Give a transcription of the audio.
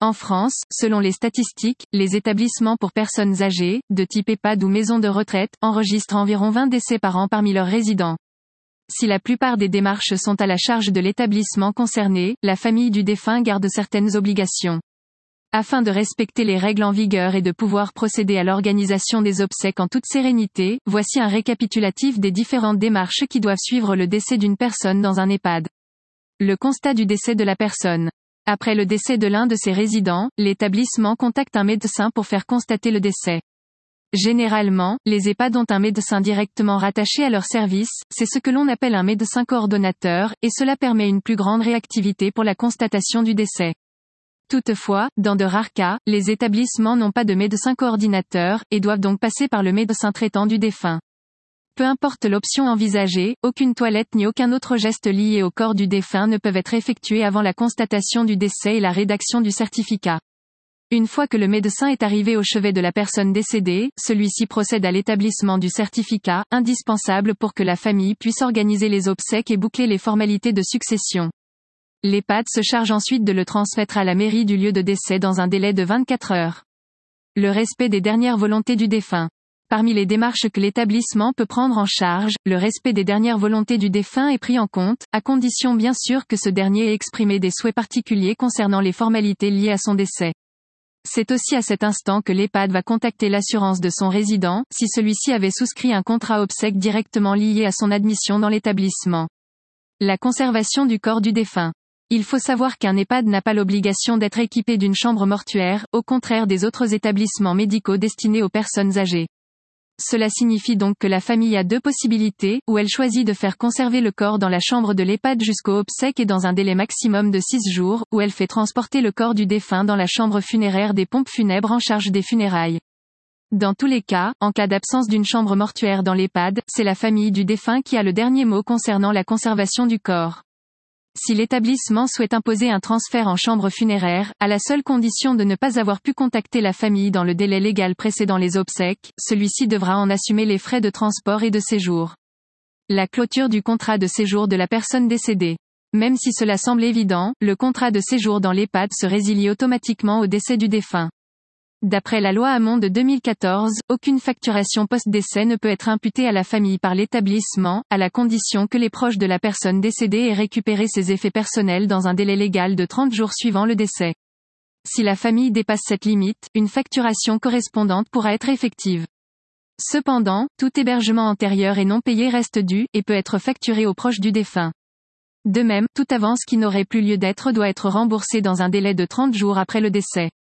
En France, selon les statistiques, les établissements pour personnes âgées, de type EHPAD ou maison de retraite, enregistrent environ 20 décès par an parmi leurs résidents. Si la plupart des démarches sont à la charge de l'établissement concerné, la famille du défunt garde certaines obligations. Afin de respecter les règles en vigueur et de pouvoir procéder à l'organisation des obsèques en toute sérénité, voici un récapitulatif des différentes démarches qui doivent suivre le décès d'une personne dans un EHPAD. Le constat du décès de la personne. Après le décès de l'un de ses résidents, l'établissement contacte un médecin pour faire constater le décès. Généralement, les EHPAD ont un médecin directement rattaché à leur service, c'est ce que l'on appelle un médecin coordonnateur, et cela permet une plus grande réactivité pour la constatation du décès. Toutefois, dans de rares cas, les établissements n'ont pas de médecin coordinateur, et doivent donc passer par le médecin traitant du défunt. Peu importe l'option envisagée, aucune toilette ni aucun autre geste lié au corps du défunt ne peuvent être effectués avant la constatation du décès et la rédaction du certificat. Une fois que le médecin est arrivé au chevet de la personne décédée, celui-ci procède à l'établissement du certificat, indispensable pour que la famille puisse organiser les obsèques et boucler les formalités de succession. L'EHPAD se charge ensuite de le transmettre à la mairie du lieu de décès dans un délai de 24 heures. Le respect des dernières volontés du défunt. Parmi les démarches que l'établissement peut prendre en charge, le respect des dernières volontés du défunt est pris en compte, à condition bien sûr que ce dernier ait exprimé des souhaits particuliers concernant les formalités liées à son décès. C'est aussi à cet instant que l'EHPAD va contacter l'assurance de son résident, si celui-ci avait souscrit un contrat obsèques directement lié à son admission dans l'établissement. La conservation du corps du défunt. Il faut savoir qu'un EHPAD n'a pas l'obligation d'être équipé d'une chambre mortuaire, au contraire des autres établissements médicaux destinés aux personnes âgées. Cela signifie donc que la famille a deux possibilités, où elle choisit de faire conserver le corps dans la chambre de l'EHPAD jusqu'aux obsèques et dans un délai maximum de 6 jours, ou elle fait transporter le corps du défunt dans la chambre funéraire des pompes funèbres en charge des funérailles. Dans tous les cas, en cas d'absence d'une chambre mortuaire dans l'EHPAD, c'est la famille du défunt qui a le dernier mot concernant la conservation du corps. Si l'établissement souhaite imposer un transfert en chambre funéraire, à la seule condition de ne pas avoir pu contacter la famille dans le délai légal précédant les obsèques, celui-ci devra en assumer les frais de transport et de séjour. La clôture du contrat de séjour de la personne décédée. Même si cela semble évident, le contrat de séjour dans l'EHPAD se résilie automatiquement au décès du défunt. D'après la loi Hamon de 2014, aucune facturation post-décès ne peut être imputée à la famille par l'établissement, à la condition que les proches de la personne décédée aient récupéré ses effets personnels dans un délai légal de 30 jours suivant le décès. Si la famille dépasse cette limite, une facturation correspondante pourra être effective. Cependant, tout hébergement antérieur et non payé reste dû, et peut être facturé aux proches du défunt. De même, toute avance qui n'aurait plus lieu d'être doit être remboursée dans un délai de 30 jours après le décès.